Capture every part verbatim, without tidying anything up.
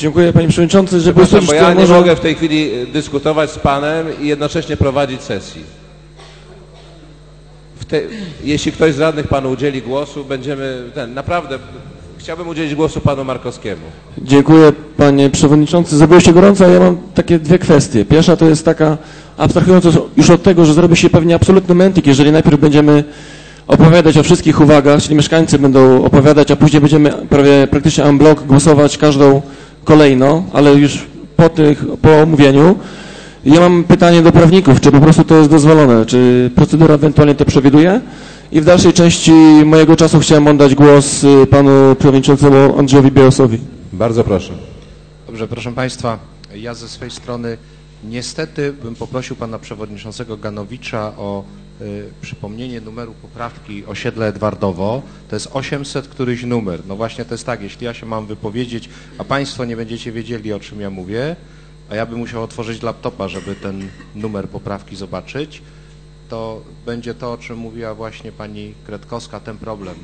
Dziękuję, panie przewodniczący, żeby Przepraszam, bo ja nie może... mogę w tej chwili dyskutować z panem i jednocześnie prowadzić sesji. W te... Jeśli ktoś z radnych panu udzieli głosu, będziemy... Ten, naprawdę chciałbym udzielić głosu panu Markowskiemu. Dziękuję, panie przewodniczący. Zrobiło się gorąco, a ja mam takie dwie kwestie. Pierwsza to jest taka, abstrahując już od tego, że zrobi się pewnie absolutny mętlik, jeżeli najpierw będziemy opowiadać o wszystkich uwagach, czyli mieszkańcy będą opowiadać, a później będziemy prawie praktycznie en bloc głosować każdą kolejno, ale już po tych, po omówieniu. Ja mam pytanie do prawników, czy po prostu to jest dozwolone, czy procedura ewentualnie to przewiduje? I w dalszej części mojego czasu chciałem oddać głos panu przewodniczącemu Andrzejowi Białosowi. Bardzo proszę. Dobrze, proszę państwa, ja ze swej strony niestety bym poprosił pana przewodniczącego Ganowicza o y, przypomnienie numeru poprawki osiedle Edwardowo. To jest osiemset któryś numer. No właśnie to jest tak, jeśli ja się mam wypowiedzieć, a państwo nie będziecie wiedzieli, o czym ja mówię, a ja bym musiał otworzyć laptopa, żeby ten numer poprawki zobaczyć, to będzie to, o czym mówiła właśnie pani Kretkowska, ten problem.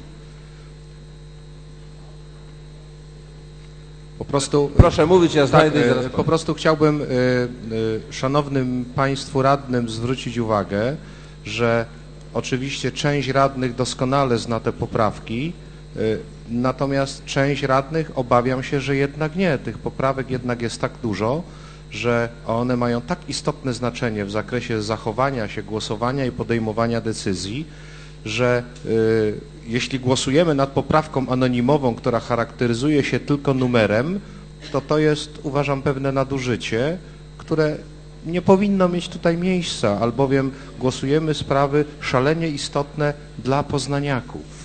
Po prostu, Proszę mówić, ja znajdę tak, i zaraz po prostu chciałbym y, y, szanownym państwu radnym zwrócić uwagę, że oczywiście część radnych doskonale zna te poprawki, y, natomiast część radnych obawiam się, że jednak nie. Tych poprawek jednak jest tak dużo, że one mają tak istotne znaczenie w zakresie zachowania się, głosowania i podejmowania decyzji, że y, jeśli głosujemy nad poprawką anonimową, która charakteryzuje się tylko numerem, to to jest, uważam, pewne nadużycie, które nie powinno mieć tutaj miejsca, albowiem głosujemy sprawy szalenie istotne dla poznaniaków.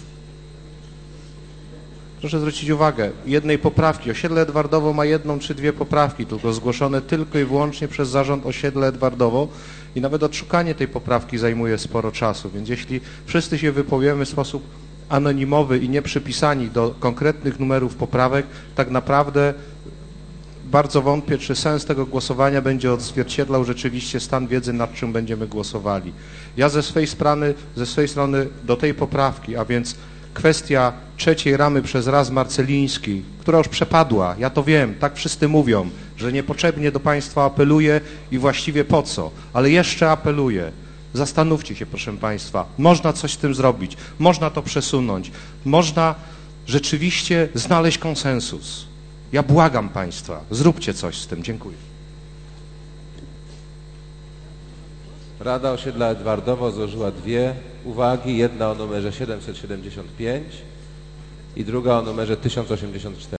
Proszę zwrócić uwagę, jednej poprawki. Osiedle Edwardowo ma jedną czy dwie poprawki, tylko zgłoszone tylko i wyłącznie przez zarząd osiedle Edwardowo i nawet odszukanie tej poprawki zajmuje sporo czasu, więc jeśli wszyscy się wypowiemy w sposób anonimowy i nie przypisani do konkretnych numerów poprawek, tak naprawdę bardzo wątpię, czy sens tego głosowania będzie odzwierciedlał rzeczywiście stan wiedzy, nad czym będziemy głosowali. Ja ze swej strony, ze swej strony do tej poprawki, a więc kwestia trzeciej ramy przez raz Marceliński, która już przepadła, ja to wiem, tak wszyscy mówią, że niepotrzebnie do państwa apeluję i właściwie po co, ale jeszcze apeluję. Zastanówcie się, proszę państwa, można coś z tym zrobić, można to przesunąć, można rzeczywiście znaleźć konsensus. Ja błagam państwa, zróbcie coś z tym. Dziękuję. Rada Osiedla Edwardowo złożyła dwie uwagi, jedna o numerze siedemset siedemdziesiąt pięć i druga o numerze tysiąc osiemdziesiąt cztery.